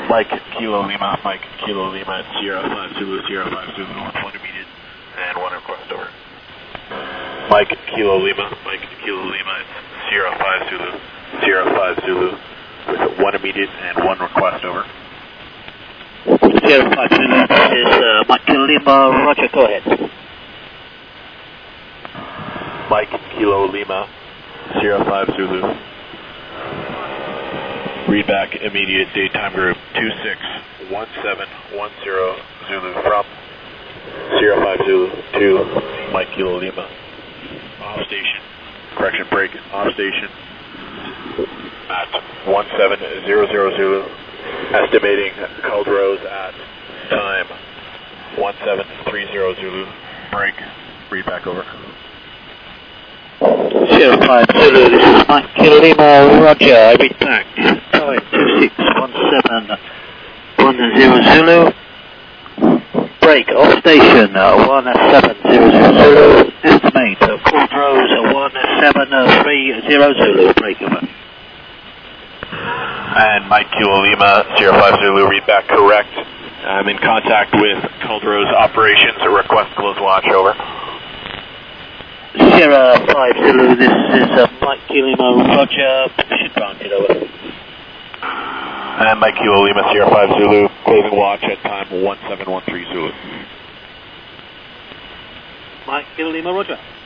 Mike Kilo Lima at Sierra 5 Zulu, Sierra 5 Zulu, 1 immediate and 1 request over. Mike Kilo Lima at Sierra 5 Zulu, Sierra 5 Zulu, with 1 immediate and 1 request over. Sierra 5 Zulu, this is Mike Kilo Lima, roger, go ahead. Mike Kilo Lima, Sierra 5 Zulu. Read back immediate daytime group 261710 Zulu from Sierra 5 Zulu to Mike Kilo Lima. Off station, correction break, off station at 1700 Zulu. Estimating code rose at time 1730 Zulu. Break, read back over. Sierra 5 Zulu, this is Mike Kilo Lima, roger, I read back. Time 261710 Zulu. Break, off station, 1700 Zulu. Estimate, code rose 1730 Zulu. Break, over. And Mike Kilo Lima, Sierra 5 Zulu, read back correct. I'm in contact with Caldro's operations, request close watch, over. Sierra 5 Zulu, this is Mike Kilo Lima, roger, permission granted, over. And Mike Kilo Lima, Sierra 5 Zulu, closing watch at time 1713 Zulu. Mike Kilo Lima, roger.